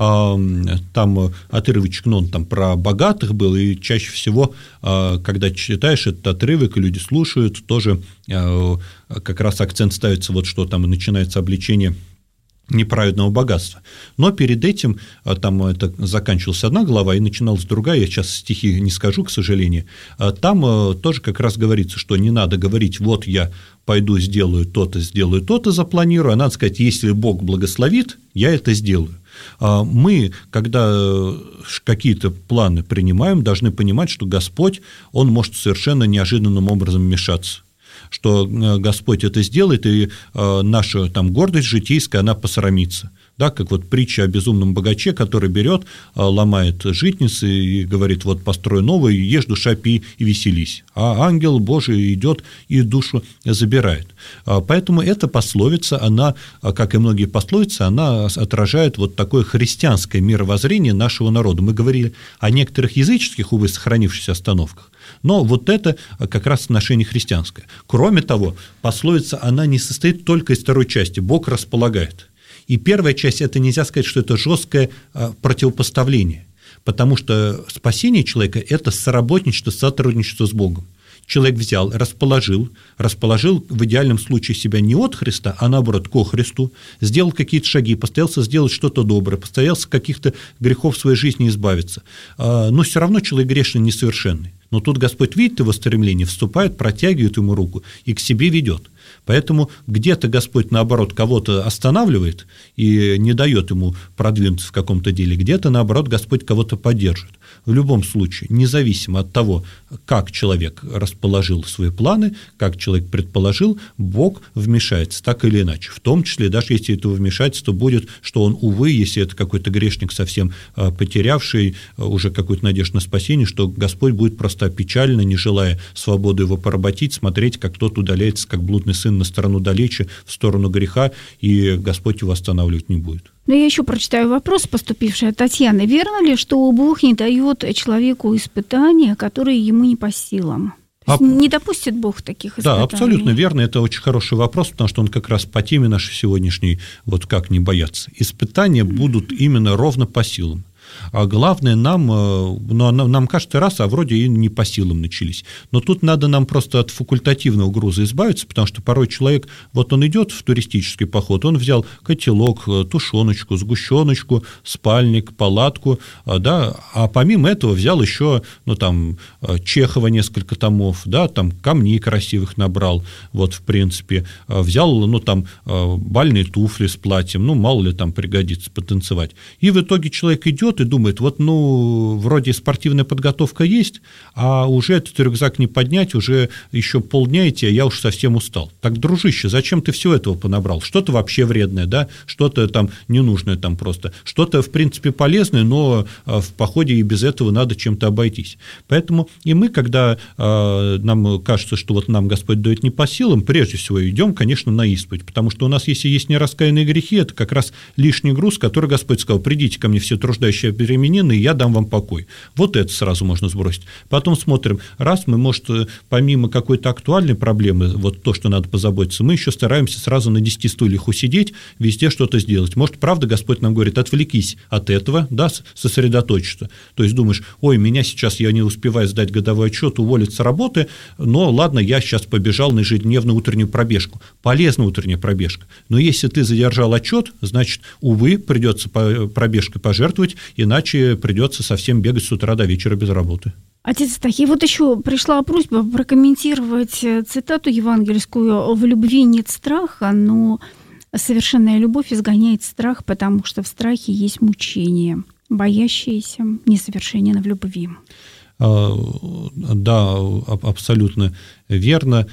там отрывочек, ну, он там про богатых был, и чаще всего, когда читаешь этот отрывок, и люди слушают, тоже как раз акцент ставится, вот что там начинается обличение неправедного богатства. Но перед этим, там это заканчивалась одна глава и начиналась другая, я сейчас стихи не скажу, к сожалению, там тоже как раз говорится, что не надо говорить, вот я пойду сделаю то-то, сделаю то-то, запланирую, а надо сказать, если Бог благословит, я это сделаю. Мы, когда какие-то планы принимаем, должны понимать, что Господь, Он может совершенно неожиданным образом вмешаться, что Господь это сделает, и наша там гордость житейская, она посрамится. Да, как вот притча о безумном богаче, который берет, ломает житницы и говорит, вот построй новую, ешь, душа, пей и веселись. А ангел Божий идет и душу забирает. Поэтому эта пословица, она, как и многие пословицы, она отражает вот такое христианское мировоззрение нашего народа. Мы говорили о некоторых языческих, увы, сохранившихся остановках, но вот это как раз отношение христианское. Кроме того, пословица, она не состоит только из второй части «Бог располагает». И первая часть – это нельзя сказать, что это жесткое противопоставление, потому что спасение человека – это соработничество, сотрудничество с Богом. Человек взял, расположил, расположил в идеальном случае себя не от Христа, а наоборот, ко Христу, сделал какие-то шаги, постарался сделать что-то доброе, постарался каких-то грехов в своей жизни избавиться. Но все равно человек грешный, несовершенный. Но тут Господь видит его стремление, вступает, протягивает ему руку и к себе ведет. Поэтому где-то Господь, наоборот, кого-то останавливает и не дает ему продвинуться в каком-то деле, где-то, наоборот, Господь кого-то поддерживает. В любом случае, независимо от того, как человек расположил свои планы, как человек предположил, Бог вмешается так или иначе. В том числе, даже если это вмешательство будет, что он, увы, если это какой-то грешник, совсем потерявший уже какую-то надежду на спасение, что Господь будет просто печально, не желая свободу его поработить, смотреть, как тот удаляется, как блудный сын на сторону далече, в сторону греха, и Господь его останавливать не будет. Но я еще прочитаю вопрос, поступивший от Татьяны. Верно ли, что Бог не дает человеку испытания, которые ему не по силам? То есть а... не допустит Бог таких испытаний? Да, абсолютно верно. Это очень хороший вопрос, потому что он как раз по теме нашей сегодняшней, вот как не бояться. Испытания будут именно ровно по силам. А главное, нам, ну, нам каждый раз, а вроде и не по силам начались. Но тут надо нам просто от факультативного груза избавиться, потому что порой человек, вот он идет в туристический поход, он взял котелок, тушеночку, сгущеночку, спальник, палатку, да, а помимо этого взял еще, ну, там, Чехова несколько томов, да, там, камней красивых набрал, вот, в принципе, взял, ну, там, бальные туфли с платьем, ну, мало ли там пригодится потанцевать. И в итоге человек идет и думает, вот, ну, вроде спортивная подготовка есть, а уже этот рюкзак не поднять, уже еще полдня идти, а я уж совсем устал. Так, дружище, зачем ты все этого понабрал? Что-то вообще вредное, да, что-то там ненужное там просто, что-то, в принципе, полезное, но в походе и без этого надо чем-то обойтись. Поэтому и мы, когда э, нам кажется, что вот нам Господь дает не по силам, прежде всего идем, конечно, на исповедь, потому что у нас, если есть нераскаянные грехи, это как раз лишний груз, который Господь сказал: придите ко мне все труждающие и обремененные, и я дам вам покой. Вот это сразу можно сбросить. Потом смотрим, раз мы, может, помимо какой-то актуальной проблемы, вот то, что надо позаботиться, мы еще стараемся сразу на десяти стульях усидеть, везде что-то сделать. Может, правда, Господь нам говорит: отвлекись от этого, да, сосредоточься. То есть думаешь: ой, меня сейчас, я не успеваю сдать годовой отчет, уволиться с работы, но ладно, я сейчас побежал на ежедневную утреннюю пробежку. Полезная утренняя пробежка. Но если ты задержал отчет, значит, увы, придется пробежкой пожертвовать, иначе придется совсем бегать с утра до вечера без работы. Отец Астахий, вот еще пришла просьба прокомментировать цитату евангельскую: «В любви нет страха, но совершенная любовь изгоняет страх, потому что в страхе есть мучение. Боящиеся несовершенны в любви». Да, абсолютно верно.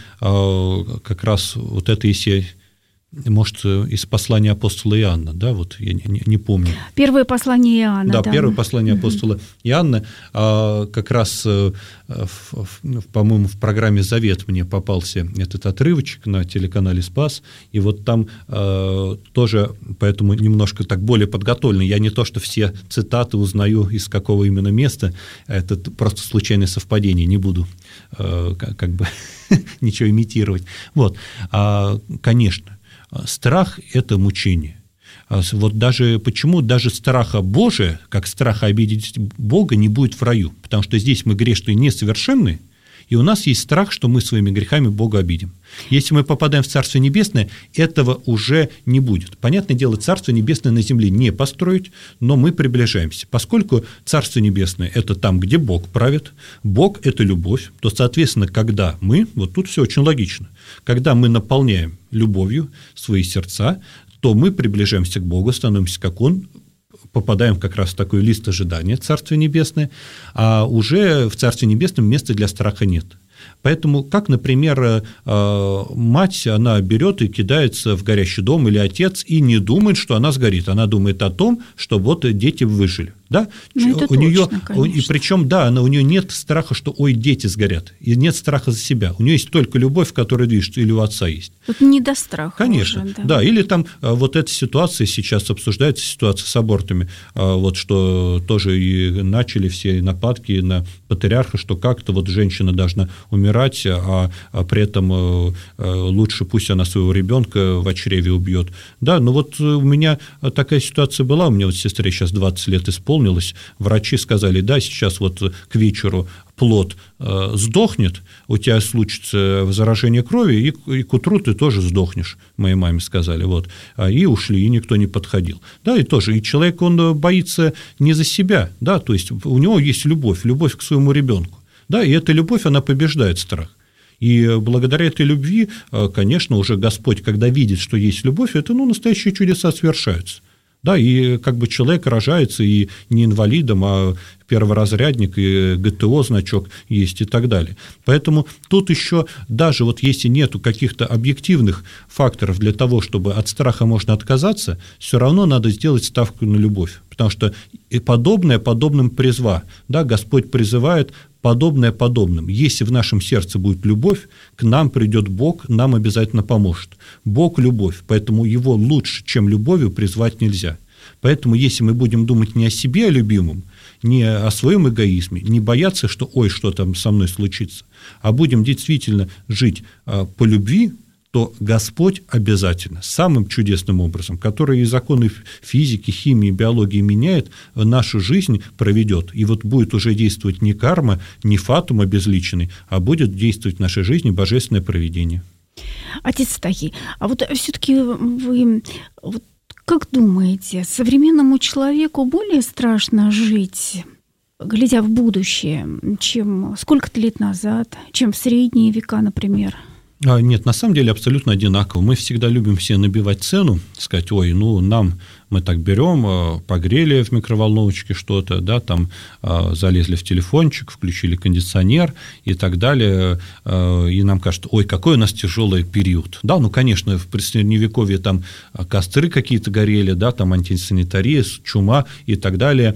Как раз вот это, если... Может, из послания апостола Иоанна, да, вот я не, не помню. Первое послание Иоанна. Да, да. первое послание апостола угу. Иоанна, а, как раз, по-моему, в программе «Завет» мне попался этот отрывочек на телеканале «Спас», и вот там а, тоже, поэтому немножко так более подготовлено. Я не то, что все цитаты узнаю, из какого именно места, это просто случайное совпадение, не буду а, как бы ничего имитировать. Вот, а, конечно. Страх – это мучение. Вот даже почему даже страха Божия, как страха обидеть Бога, не будет в раю, потому что здесь мы грешные несовершенны, и у нас есть страх, что мы своими грехами Бога обидим. Если мы попадаем в Царство Небесное, этого уже не будет. Понятное дело, Царство Небесное на земле не построить, но мы приближаемся. Поскольку Царство Небесное – это там, где Бог правит, Бог – это любовь, то, соответственно, когда мы, вот тут все очень логично, когда мы наполняем любовью свои сердца, то мы приближаемся к Богу, становимся как Он, попадаем как раз в такой лист ожидания Царства Небесное, а уже в Царстве Небесном места для страха нет. Поэтому, как, например, мать, она берет и кидается в горящий дом, или отец, и не думает, что она сгорит, она думает о том, что вот дети выжили. Да? Ну, это у нее, точно, и причем, да, она, у нее нет страха, что ой, дети сгорят, и нет страха за себя. У нее есть только любовь, которая движется, или у отца есть. Тут не до страха. Конечно, уже, да. да. Или там вот эта ситуация сейчас обсуждается, ситуация с абортами, вот что тоже и начали все нападки на патриарха, что как-то вот женщина должна умирать, а, а при этом лучше пусть она своего ребенка в чреве убьет. Да, но вот у меня такая ситуация была, у меня вот сестре сейчас двадцать лет исполнилось, врачи сказали: да, сейчас вот к вечеру плод э, сдохнет, у тебя случится заражение крови, и, и к утру ты тоже сдохнешь, моей маме сказали, вот, и ушли, и никто не подходил. Да, и тоже, и человек, он боится не за себя, да, то есть у него есть любовь, любовь к своему ребенку, да, и эта любовь, она побеждает страх. И благодаря этой любви, конечно, уже Господь, когда видит, что есть любовь, это, ну, настоящие чудеса совершаются. Да, и как бы человек рожается и не инвалидом, а перворазрядник, и ГТО значок есть и так далее. Поэтому тут еще даже вот если нету каких-то объективных факторов для того, чтобы от страха можно отказаться, все равно надо сделать ставку на любовь, потому что и подобное подобным призва. Да, Господь призывает подобное подобным. Если в нашем сердце будет любовь, к нам придет Бог, нам обязательно поможет. Бог – любовь, поэтому Его лучше, чем любовью, призвать нельзя. Поэтому если мы будем думать не о себе, о любимом, не о своем эгоизме, не бояться, что ой, что там со мной случится, а будем действительно жить по любви, то Господь обязательно, самым чудесным образом, который и законы физики, химии, биологии меняет, нашу жизнь проведет. И вот будет уже действовать не карма, не фатум обезличенный, а будет действовать в нашей жизни божественное провидение. Отец Стахий, а вот все-таки вы вот как думаете, современному человеку более страшно жить, глядя в будущее, чем сколько-то лет назад, чем в средние века, например? Нет, на самом деле абсолютно одинаково. Мы всегда любим все набивать цену, сказать, ой, ну, нам мы так берем, погрели в микроволновочке что-то, да, там залезли в телефончик, включили кондиционер и так далее, и нам кажется, ой, какой у нас тяжелый период. Да, ну, конечно, в Средневековье там костры какие-то горели, да, там антисанитария, чума и так далее,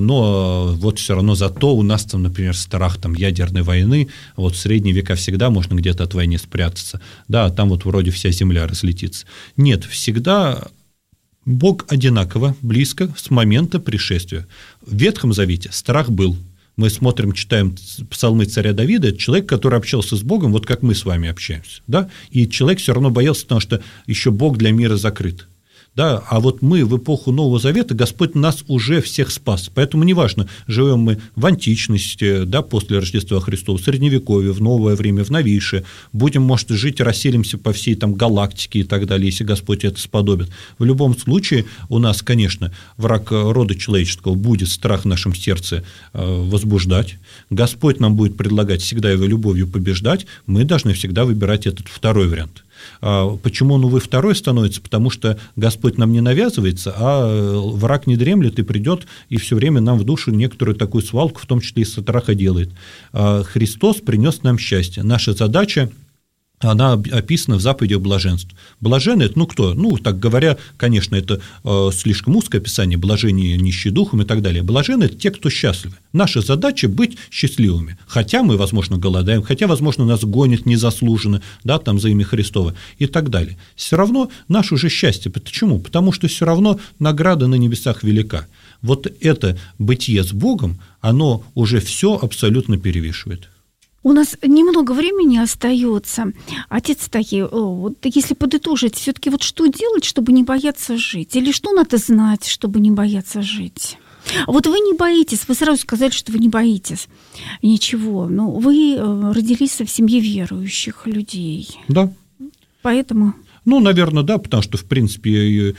но вот все равно зато у нас там, например, страх там ядерной войны, вот в Средние века всегда можно где-то от войны спрятаться, да, там вот вроде вся земля разлетится. Нет, всегда Бог одинаково близко с момента пришествия. В Ветхом Завете страх был. Мы смотрим, читаем псалмы царя Давида, это человек, который общался с Богом, вот как мы с вами общаемся, да? И человек все равно боялся, потому что еще Бог для мира закрыт. Да, а вот мы в эпоху Нового Завета, Господь нас уже всех спас. Поэтому неважно, живем мы в античности, да, после Рождества Христова, в Средневековье, в новое время, в новейшее, будем, может, жить, расселимся по всей там галактике и так далее, если Господь это сподобит. В любом случае у нас, конечно, враг рода человеческого будет страх в нашем сердце возбуждать. Господь нам будет предлагать всегда его любовью побеждать. Мы должны всегда выбирать этот второй вариант. Почему он, увы, второй становится? Потому что Господь нам не навязывается, а враг не дремлет и придет, и все время нам в душу некоторую такую свалку, в том числе и страха, делает. Христос принес нам счастье. Наша задача, она описана в заповеди о блаженстве. Блаженны – это, ну, кто? Ну, так говоря, конечно, это э, слишком узкое описание, блажение нищие духом и так далее. Блаженны – это те, кто счастливы. Наша задача – быть счастливыми. Хотя мы, возможно, голодаем, хотя, возможно, нас гонят незаслуженно, да, там, за имя Христово и так далее. Все равно наше уже счастье. Почему? Потому что все равно награда на небесах велика. Вот это бытие с Богом, оно уже все абсолютно перевешивает. У нас немного времени остается. Отец Стахий, вот если подытожить, все-таки вот что делать, чтобы не бояться жить? Или что надо знать, чтобы не бояться жить? Вот вы не боитесь, вы сразу сказали, что вы не боитесь ничего. Но вы родились в семье верующих людей. Да. Поэтому... Ну, наверное, да, потому что, в принципе,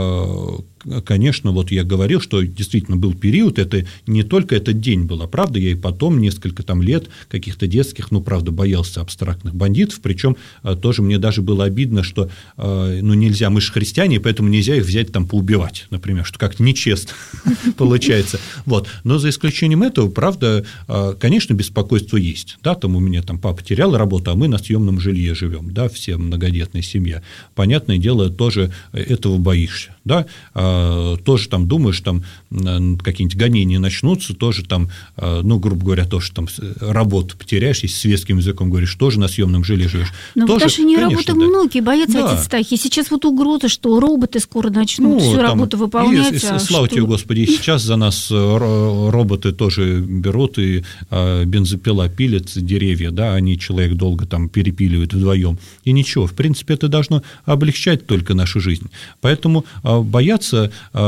конечно, вот я говорил, что действительно был период, это не только этот день был, а правда, я и потом несколько там лет каких-то детских, ну, правда, боялся абстрактных бандитов, причем тоже мне даже было обидно, что, ну, нельзя, мы же христиане, поэтому нельзя их взять там поубивать, например, что как-то нечестно получается, вот, но за исключением этого, правда, конечно, беспокойство есть, да, там у меня там папа терял работу, а мы на съемном жилье живем, да, все многодетная семья, понятное дело, тоже этого боишься, да, тоже там думаешь, там какие-нибудь гонения начнутся, тоже там, ну, грубо говоря, тоже там работу потеряешь, если светским языком говоришь, тоже на съемном жилье живешь. Но тоже, в отношении работы да. многие боятся, да. Отец Стахий. Сейчас вот угроза, что роботы скоро начнут ну, всю там, работу выполнять. И, а слава что... тебе, Господи, и сейчас за нас роботы тоже берут, и бензопила пилят деревья, да, они человек долго там перепиливают вдвоем. И ничего, в принципе, это должно облегчать только нашу жизнь. Поэтому бояться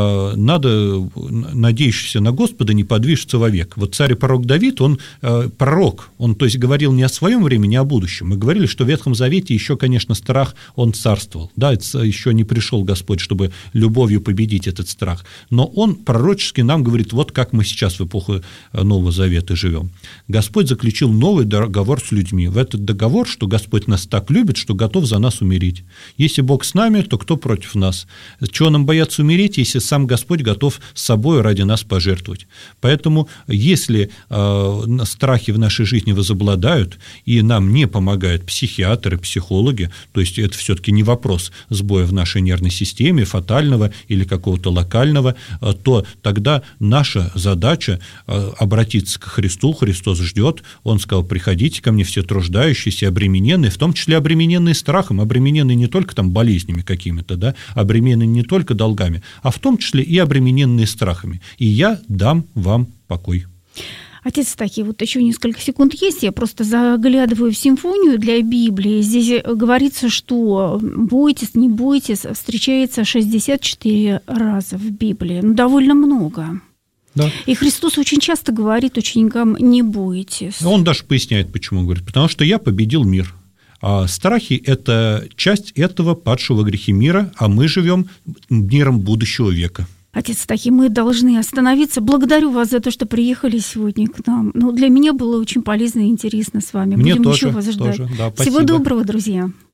надо, надеющийся на Господа, не подвижется вовек. Вот царь и пророк Давид, он пророк, он, то есть, говорил не о своем времени, а о будущем. Мы говорили, что в Ветхом Завете еще, конечно, страх, он царствовал. Да, это еще не пришел Господь, чтобы любовью победить этот страх. Но он пророчески нам говорит, вот как мы сейчас в эпоху Нового Завета живем. Господь заключил новый договор с людьми. В этот договор, что Господь нас так любит, что готов за нас умереть. Если Бог с нами, то кто против нас? Чего нам бояться умереть, если сам Господь готов с собой ради нас пожертвовать. Поэтому, если э, страхи в нашей жизни возобладают, и нам не помогают психиатры, психологи, то есть это все-таки не вопрос сбоя в нашей нервной системе, фатального или какого-то локального, э, то тогда наша задача э, обратиться к Христу. Христос ждет, Он сказал, приходите ко мне все труждающиеся, обремененные, в том числе обремененные страхом, обремененные не только там болезнями какими-то, да, обремененные не только долгами, а в том числе и обремененные страхами. И я дам вам покой. Отец Стахий, вот еще несколько секунд есть, я просто заглядываю в симфонию для Библии. Здесь говорится, что бойтесь, не бойтесь, встречается шестьдесят четыре раза в Библии. Ну, довольно много. Да. И Христос очень часто говорит ученикам: не бойтесь. Он даже поясняет, почему он говорит. Потому что я победил мир. А страхи – это часть этого падшего грехи мира, а мы живем миром будущего века. Отец Стахий, мы должны остановиться. Благодарю вас за то, что приехали сегодня к нам. Ну, для меня было очень полезно и интересно с вами. Мне Будем тоже, еще вас ждать. тоже, да, Всего доброго, друзья.